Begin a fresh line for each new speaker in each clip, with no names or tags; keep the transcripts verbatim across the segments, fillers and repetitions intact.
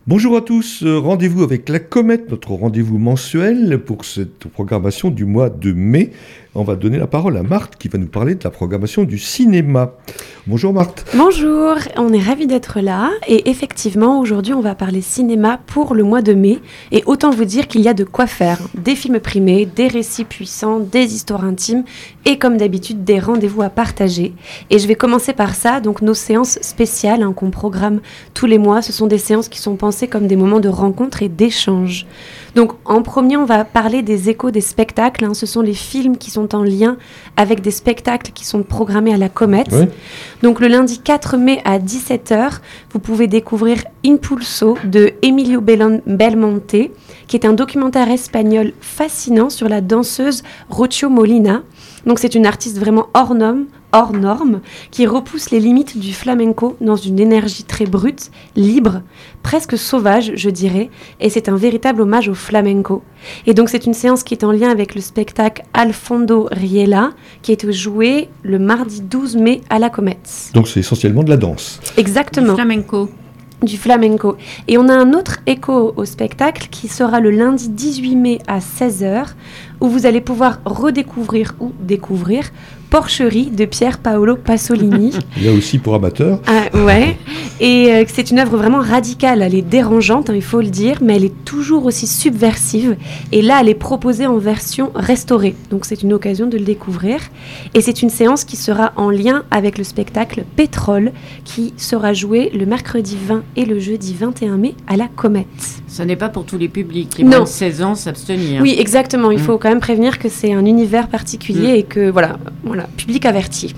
Bonjour à tous, euh, rendez-vous avec la Comète, notre rendez-vous mensuel pour cette programmation du mois de mai. On va donner la parole à Marthe qui va nous parler de la programmation du cinéma. Bonjour Marthe.
Bonjour, on est ravis d'être là et effectivement aujourd'hui on va parler cinéma pour le mois de mai et autant vous dire qu'il y a de quoi faire. Des films primés, des récits puissants, des histoires intimes et comme d'habitude des rendez-vous à partager. Et je vais commencer par ça, donc nos séances spéciales hein, qu'on programme tous les mois, ce sont des séances qui sont pensées comme des moments de rencontre et d'échange. Donc en premier on va parler des échos des spectacles, hein. Ce sont les films qui sont en lien avec des spectacles qui sont programmés à la Comète. Oui. Donc le lundi quatre mai à dix-sept heures, vous pouvez découvrir Impulso de Emilio Belmonte, qui est un documentaire espagnol fascinant sur la danseuse Rocío Molina. Donc c'est une artiste vraiment hors norme, hors norme, qui repousse les limites du flamenco dans une énergie très brute, libre, presque sauvage, je dirais, et c'est un véritable hommage au flamenco. Et donc c'est une séance qui est en lien avec le spectacle Al Fondo Riela, qui est joué le mardi douze mai à la Comète.
Donc c'est essentiellement de la danse.
Exactement.
Du flamenco.
Du flamenco. Et on a un autre écho au spectacle qui sera le lundi dix-huit mai à seize heures, où vous allez pouvoir redécouvrir ou découvrir Porcherie de Pier Paolo Pasolini.
Il y a aussi pour amateurs.
Ah, ouais, et euh, c'est une œuvre vraiment radicale, elle est dérangeante, hein, il faut le dire, mais elle est toujours aussi subversive. Et là, elle est proposée en version restaurée, donc c'est une occasion de le découvrir. Et c'est une séance qui sera en lien avec le spectacle Pétrole, qui sera joué le mercredi vingt et le jeudi vingt et un mai à la Comète.
Ce n'est pas pour tous les publics, les moins de seize ans s'abstenir.
Oui, exactement, il
mmh.
faut quand même prévenir que c'est un univers particulier mmh. et que, voilà, voilà, public averti.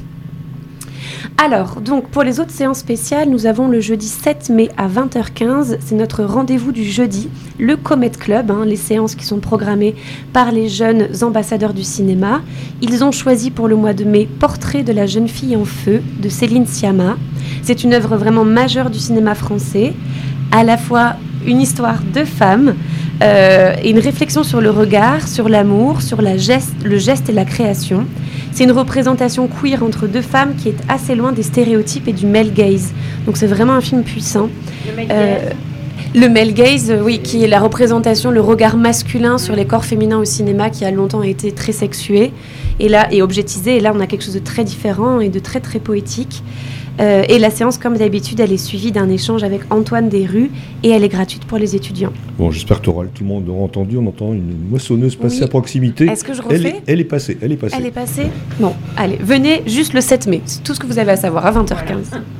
Alors, donc, pour les autres séances spéciales, nous avons le jeudi sept mai à vingt heures quinze, c'est notre rendez-vous du jeudi, le Comet Club, hein, les séances qui sont programmées par les jeunes ambassadeurs du cinéma. Ils ont choisi pour le mois de mai Portrait de la jeune fille en feu de Céline Sciamma. C'est une œuvre vraiment majeure du cinéma français, à la fois une histoire de femmes euh, et une réflexion sur le regard, sur l'amour, sur la geste, le geste et la création. C'est une représentation queer entre deux femmes qui est assez loin des stéréotypes et du male gaze. Donc c'est vraiment un film puissant.
Le male
euh,
gaze
Le male gaze, euh, oui, qui est la représentation, le regard masculin sur les corps féminins au cinéma qui a longtemps été très sexué et, là, et objetisé. Et là, on a quelque chose de très différent et de très très poétique. Euh, et la séance, comme d'habitude, elle est suivie d'un échange avec Antoine Desrues et elle est gratuite pour les étudiants.
Bon, j'espère que tout le monde aura entendu. On entend une moissonneuse passer oui. à proximité.
Est-ce que je refais ?
elle est, elle est passée, elle est passée.
Elle est passée ? Bon, allez, venez juste le sept mai. C'est tout ce que vous avez à savoir, à vingt heures quinze. Voilà.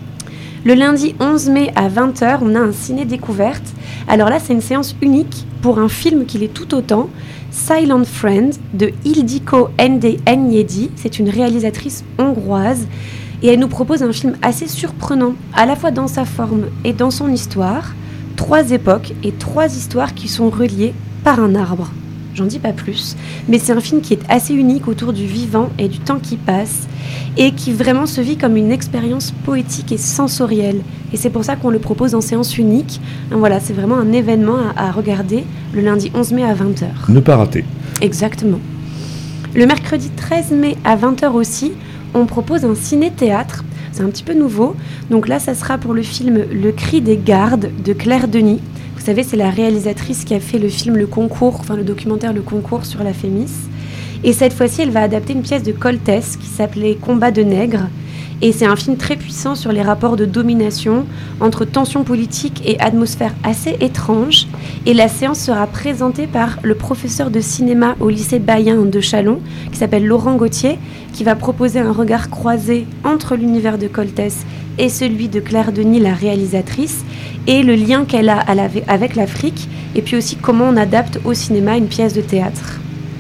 Le lundi onze mai à vingt heures, on a un ciné-découverte. Alors là, c'est une séance unique pour un film qui l'est tout autant. Silent Friend de Ildiko Ende Enyedi. C'est une réalisatrice hongroise. Et elle nous propose un film assez surprenant, à la fois dans sa forme et dans son histoire. Trois époques et trois histoires qui sont reliées par un arbre. J'en dis pas plus, mais c'est un film qui est assez unique autour du vivant et du temps qui passe, et qui vraiment se vit comme une expérience poétique et sensorielle. Et c'est pour ça qu'on le propose en séance unique. Donc voilà, c'est vraiment un événement à, à regarder le lundi onze mai à vingt heures.
Ne pas rater.
Exactement. Le mercredi treize mai à vingt heures aussi, on propose un ciné-théâtre, c'est un petit peu nouveau. Donc là, ça sera pour le film Le Cri des Gardes de Claire Denis. Vous savez, c'est la réalisatrice qui a fait le film Le Concours, enfin le documentaire Le Concours sur la Fémis. Et cette fois-ci, elle va adapter une pièce de Coltès qui s'appelait Combat de nègres. Et c'est un film très puissant sur les rapports de domination entre tensions politiques et atmosphère assez étrange. Et la séance sera présentée par le professeur de cinéma au lycée Bayen de Châlons, qui s'appelle Laurent Gauthier, qui va proposer un regard croisé entre l'univers de Coltès et celui de Claire Denis, la réalisatrice, et le lien qu'elle a avec l'Afrique, et puis aussi comment on adapte au cinéma une pièce de théâtre.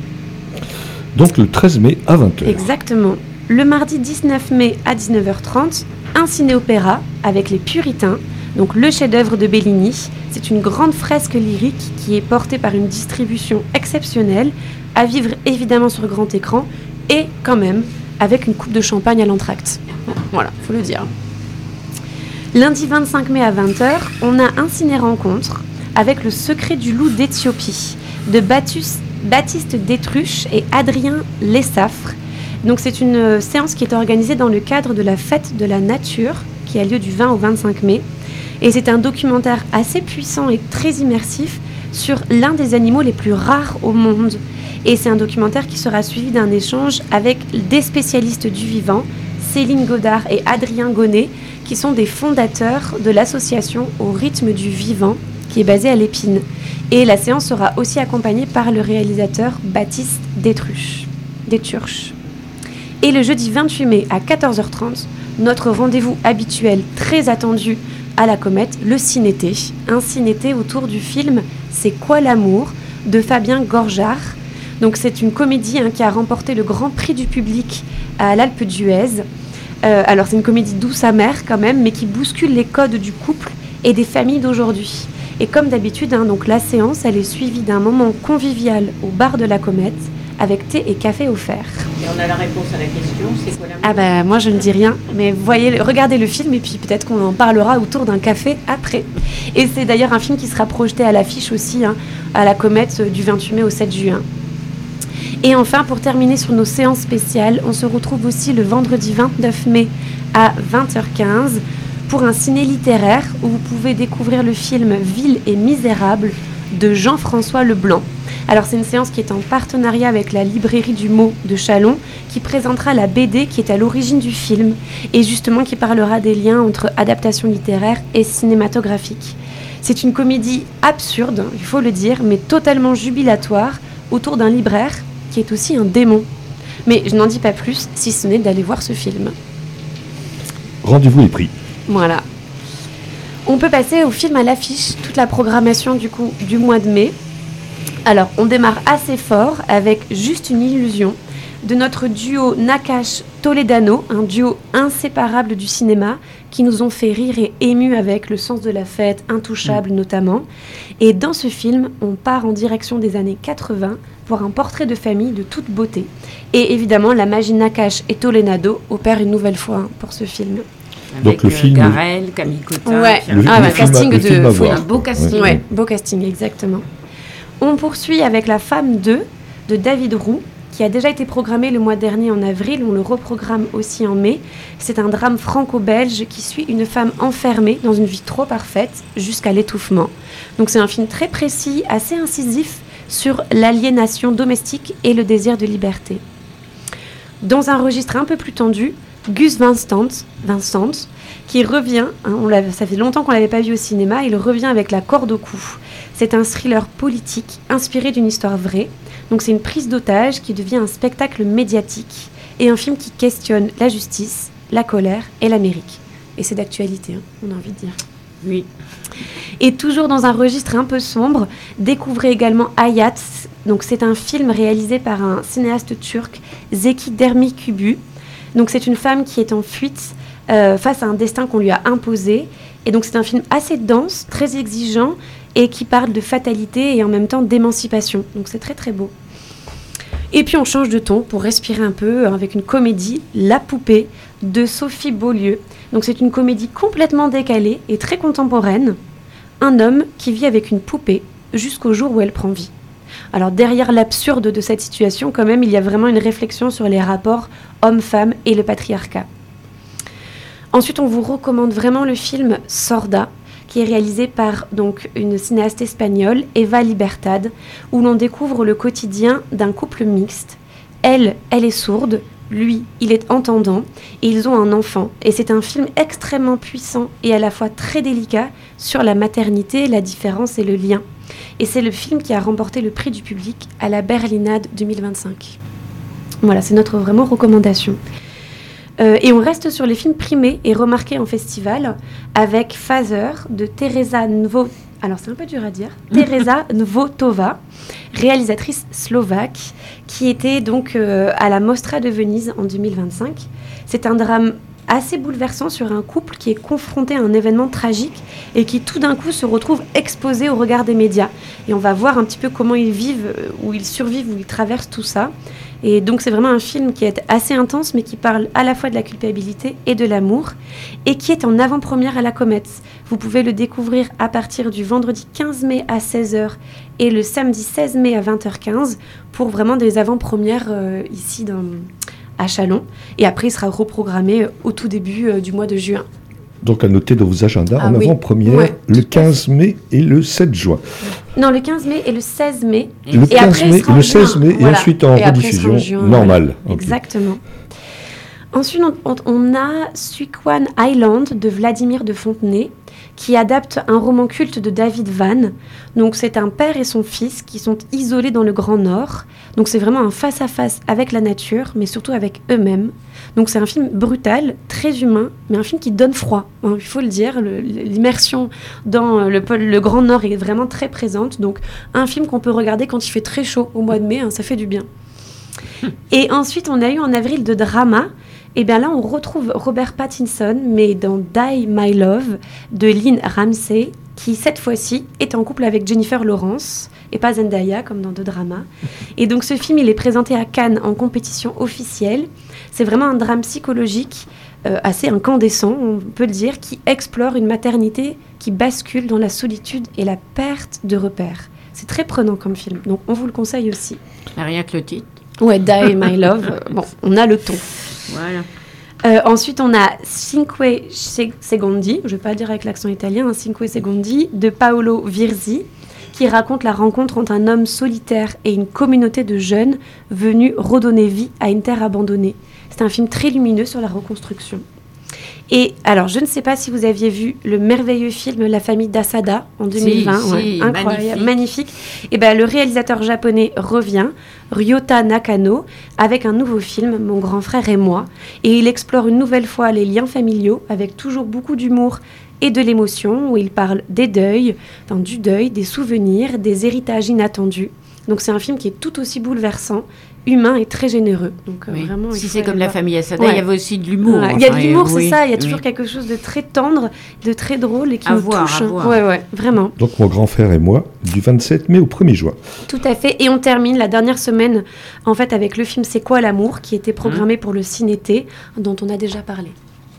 Donc le treize mai à vingt heures.
Exactement. Le mardi dix-neuf mai à dix-neuf heures trente, un ciné-opéra avec Les Puritains, donc le chef-d'œuvre de Bellini. C'est une grande fresque lyrique qui est portée par une distribution exceptionnelle, à vivre évidemment sur grand écran et quand même avec une coupe de champagne à l'entracte. Voilà, faut le dire. Lundi vingt-cinq mai à vingt heures, on a un ciné-rencontre avec Le Secret du loup d'Éthiopie de Batus, Baptiste Détruche et Adrien Lessafre. Donc c'est une séance qui est organisée dans le cadre de la fête de la nature qui a lieu du vingt au vingt-cinq mai. Et c'est un documentaire assez puissant et très immersif sur l'un des animaux les plus rares au monde. Et c'est un documentaire qui sera suivi d'un échange avec des spécialistes du vivant, Céline Godard et Adrien Gonnet, qui sont des fondateurs de l'association Au rythme du vivant, qui est basée à l'Épine. Et la séance sera aussi accompagnée par le réalisateur Baptiste Détruche, Déturche. Et le jeudi vingt-huit mai à quatorze heures trente, notre rendez-vous habituel très attendu à la Comète, le cinété. Un cinété autour du film C'est quoi l'amour de Fabien Gorjard. Donc c'est une comédie hein, qui a remporté le grand prix du public à l'Alpe d'Huez. Euh, alors c'est une comédie douce amère quand même, mais qui bouscule les codes du couple et des familles d'aujourd'hui. Et comme d'habitude, hein, donc la séance, elle est suivie d'un moment convivial au bar de la Comète, avec thé et café offert.
Et on a la réponse à la question, c'est quoi l'amour ?
Ah bah moi je ne dis rien, mais voyez, regardez le film et puis peut-être qu'on en parlera autour d'un café après. Et c'est d'ailleurs un film qui sera projeté à l'affiche aussi, hein, à la Comète du vingt-huit mai au sept juin. Et enfin, pour terminer sur nos séances spéciales, on se retrouve aussi le vendredi vingt-neuf mai à vingt heures quinze pour un ciné littéraire où vous pouvez découvrir le film Vil et misérable de Jean-François Leblanc. Alors c'est une séance qui est en partenariat avec la librairie du mot de Châlons qui présentera la B D qui est à l'origine du film et justement qui parlera des liens entre adaptation littéraire et cinématographique. C'est une comédie absurde, il faut le dire, mais totalement jubilatoire autour d'un libraire qui est aussi un démon. Mais je n'en dis pas plus, si ce n'est d'aller voir ce film.
Rendez-vous est pris.
Voilà. On peut passer au film à l'affiche, toute la programmation du coup du mois de mai. Alors, on démarre assez fort avec Juste une illusion de notre duo Nakache-Toledano, un duo inséparable du cinéma qui nous ont fait rire et émus avec Le sens de la fête, Intouchable notamment. Et dans ce film, on part en direction des années quatre-vingts pour un portrait de famille de toute beauté. Et évidemment, la magie Nakache et Toledano opère une nouvelle fois hein, pour ce film.
Avec
Donc le
euh,
film...
Garel, Camille Cotin.
Ouais.
Le,
Ah,
le
bah,
film,
casting
le
de
film à
fou.
voir.
Un beau casting.
Ouais.
Ouais, beau casting, exactement. On poursuit avec La femme deux de David Roux, qui a déjà été programmé le mois dernier en avril. On le reprogramme aussi en mai. C'est un drame franco-belge qui suit une femme enfermée dans une vie trop parfaite jusqu'à l'étouffement. Donc c'est un film très précis, assez incisif sur l'aliénation domestique et le désir de liberté. Dans un registre un peu plus tendu, Gus Vincent, Vincent qui revient, hein, on l'a, ça fait longtemps qu'on ne l'avait pas vu au cinéma, il revient avec La corde au cou. C'est un thriller politique inspiré d'une histoire vraie. Donc c'est une prise d'otage qui devient un spectacle médiatique et un film qui questionne la justice, la colère et l'Amérique. Et c'est d'actualité, hein, on a envie de dire.
Oui.
Et toujours dans un registre un peu sombre, découvrez également Hayat. Donc c'est un film réalisé par un cinéaste turc, Zeki Demirkubü. Donc c'est une femme qui est en fuite euh, face à un destin qu'on lui a imposé. Et donc c'est un film assez dense, très exigeant et qui parle de fatalité et en même temps d'émancipation. Donc c'est très très beau. Et puis on change de ton pour respirer un peu avec une comédie, La poupée, de Sophie Beaulieu. Donc c'est une comédie complètement décalée et très contemporaine. Un homme qui vit avec une poupée jusqu'au jour où elle prend vie. Alors derrière l'absurde de cette situation, quand même, il y a vraiment une réflexion sur les rapports hommes-femmes et le patriarcat. Ensuite, on vous recommande vraiment le film Sorda, qui est réalisé par donc, une cinéaste espagnole, Eva Libertad, où l'on découvre le quotidien d'un couple mixte. Elle, elle est sourde, lui, il est entendant, et ils ont un enfant. Et c'est un film extrêmement puissant et à la fois très délicat sur la maternité, la différence et le lien. Et c'est le film qui a remporté le prix du public à la Berlinade deux mille vingt-cinq. Voilà, c'est notre vraiment recommandation. Euh, et on reste sur les films primés et remarqués en festival avec Phaser de Teresa Nvo... Alors c'est un peu dur à dire. Teresa Nvotova, réalisatrice slovaque, qui était donc euh, à la Mostra de Venise en deux mille vingt-cinq. C'est un drame assez bouleversant sur un couple qui est confronté à un événement tragique et qui tout d'un coup se retrouve exposé au regard des médias. Et on va voir un petit peu comment ils vivent, où ils survivent, où ils traversent tout ça. Et donc c'est vraiment un film qui est assez intense, mais qui parle à la fois de la culpabilité et de l'amour, et qui est en avant-première à la Comète. Vous pouvez le découvrir à partir du vendredi quinze mai à seize heures et le samedi seize mai à vingt heures quinze pour vraiment des avant-premières euh, ici dans, à Châlons. Et après, il sera reprogrammé au tout début euh, du mois de juin.
Donc à noter dans vos agendas
Ah
en
oui.
avant-première
Ouais,
le quinze mai et le sept juin.
Non, le quinze mai et le seize mai.
Et
Le
Et
quinze
après, il
mai
sera
et
en
le
juin.
seize mai, et
Voilà.
ensuite en
Et après, il sera en
rediffusion
juin,
normale.
voilà.
Ok.
Exactement. Ensuite, on, on- on a Suikwon Island de Vladimir de Fontenay, qui adapte un roman culte de David Vann. Donc, c'est un père et son fils qui sont isolés dans le Grand Nord. Donc, c'est vraiment un face-à-face avec la nature, mais surtout avec eux-mêmes. Donc, c'est un film brutal, très humain, mais un film qui donne froid, hein, il faut le dire. Le- l'immersion dans le, pôle- le Grand Nord est vraiment très présente. Donc, un film qu'on peut regarder quand il fait très chaud au mois de mai, hein, ça fait du bien. Et ensuite, on a eu en avril de drama. Et bien là, on retrouve Robert Pattinson, mais dans Die My Love, de Lynn Ramsey, qui cette fois-ci est en couple avec Jennifer Lawrence, et pas Zendaya, comme dans deux dramas. Et donc ce film, il est présenté à Cannes en compétition officielle. C'est vraiment un drame psychologique, euh, assez incandescent, on peut le dire, qui explore une maternité qui bascule dans la solitude et la perte de repères. C'est très prenant comme film, donc on vous le conseille aussi.
Rien que le titre.
Ouais, Die My Love, euh, bon, on a le ton.
Voilà.
Euh, ensuite, on a Cinque Se- Secondi, je ne vais pas le dire avec l'accent italien, hein, Cinque Secondi, de Paolo Virzi, qui raconte la rencontre entre un homme solitaire et une communauté de jeunes venus redonner vie à une terre abandonnée. C'est un film très lumineux sur la reconstruction. Et alors, je ne sais pas si vous aviez vu le merveilleux film La famille d'Asada en deux mille vingt.
Si,
Ouais,
si,
incroyable,
magnifique.
magnifique. Et ben, le réalisateur japonais revient, Ryota Nakano, avec un nouveau film, Mon grand frère et moi. Et il explore une nouvelle fois les liens familiaux, avec toujours beaucoup d'humour et de l'émotion, où il parle des deuils, enfin du deuil, des souvenirs, des héritages inattendus. Donc c'est un film qui est tout aussi bouleversant, humain et très généreux. Donc euh,
Oui.
vraiment, il
Si
faut
c'est
aller
comme la
voir.
famille Asada,
Ouais.
il y avait aussi de l'humour.
Ouais, il y a de
Enfin,
l'humour,
euh,
c'est
oui,
ça. Il y a toujours
oui.
quelque chose de très tendre, de très drôle et qui
À
nous
voir,
touche.
à voir.
Ouais, ouais, vraiment.
Donc mon grand frère et moi, du vingt-sept mai au premier juin.
Tout à fait. Et on termine la dernière semaine, en fait, avec le film C'est quoi l'amour, qui était programmé pour le Cinété, dont on a déjà parlé.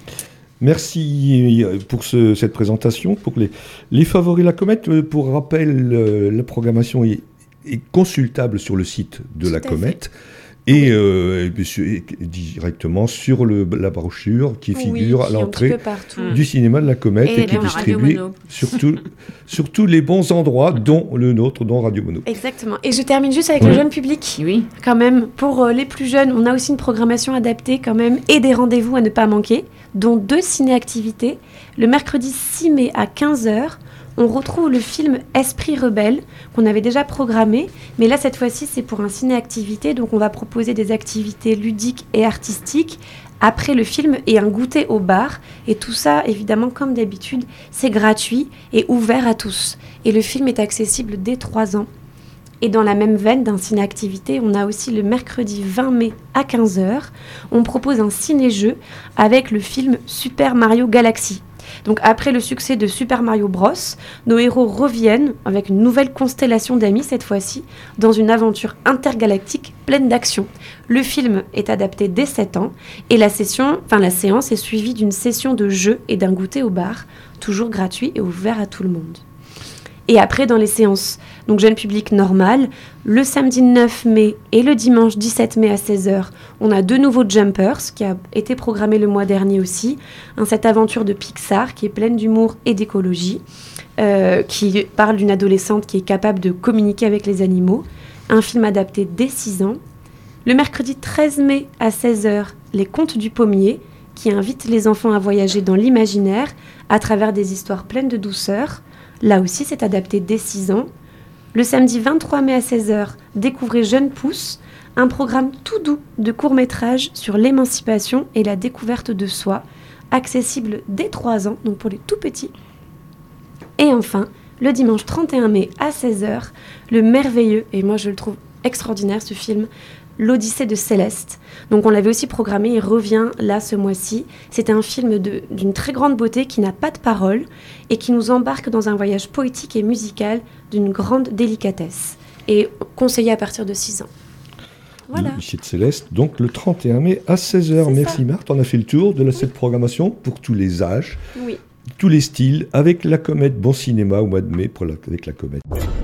Merci pour ce- cette présentation. Pour les, les favoris La Comète, euh, pour rappel, euh, la programmation est, est consultable sur le site de
Tout
La
à
Comète et, euh, et puis sur- et directement sur le, la brochure qui figure
Oui,
à
qui est un petit
l'entrée
peu partout.
Mm.
du cinéma de La Comète
Et
et, qui est
même à Radio
distribué
Mono.
sur, tout- sur tous les bons endroits, dont le nôtre, dont Radio Mono.
Exactement. Et je termine juste avec
Oui.
le jeune public.
Oui.
Quand même, pour euh, les plus jeunes, on a aussi une programmation adaptée quand même et des rendez-vous à ne pas manquer, dont deux ciné-activités. Le mercredi six mai à quinze heures, on retrouve le film Esprit rebelle, qu'on avait déjà programmé, mais là, cette fois-ci, c'est pour un ciné-activité, donc on va proposer des activités ludiques et artistiques après le film et un goûter au bar. Et tout ça, évidemment, comme d'habitude, c'est gratuit et ouvert à tous. Et le film est accessible dès trois ans. Et dans la même veine d'un ciné-activité, on a aussi le mercredi vingt mai à quinze heures, on propose un ciné-jeu avec le film Super Mario Galaxy. Donc après le succès de Super Mario Bros, nos héros reviennent avec une nouvelle constellation d'amis cette fois-ci, dans une aventure intergalactique pleine d'action. Le film est adapté dès sept ans et la session, enfin la séance est suivie d'une session de jeu et d'un goûter au bar, toujours gratuit et ouvert à tout le monde. Et après, dans les séances, donc jeune public normal, le samedi neuf mai et le dimanche dix-sept mai à seize heures, on a deux nouveaux Jumpers, qui a été programmé le mois dernier aussi. Hein, cette aventure de Pixar qui est pleine d'humour et d'écologie, euh, qui parle d'une adolescente qui est capable de communiquer avec les animaux. Un film adapté dès six ans. Le mercredi treize mai à seize heures, Les Contes du Pommier, qui invite les enfants à voyager dans l'imaginaire à travers des histoires pleines de douceur. Là aussi, c'est adapté dès six ans. Le samedi vingt-trois mai à seize heures, découvrez Jeune Pousse, un programme tout doux de court-métrage sur l'émancipation et la découverte de soi, accessible dès trois ans, donc pour les tout petits. Et enfin, le dimanche trente et un mai à seize heures, le merveilleux, et moi je le trouve extraordinaire ce film, L'Odyssée de Céleste. Donc on l'avait aussi programmé, il revient là ce mois-ci. C'est un film de, d'une très grande beauté qui n'a pas de parole et qui nous embarque dans un voyage poétique et musical d'une grande délicatesse. Et conseillé à partir de six ans. Voilà.
L'Odyssée de Céleste, donc le trente et un mai à seize heures.
C'est
Merci
ça.
Marthe, on a fait le tour de la, cette programmation pour tous les âges,
Oui.
tous les styles, avec La Comète, bon cinéma au mois de mai pour la- avec La Comète.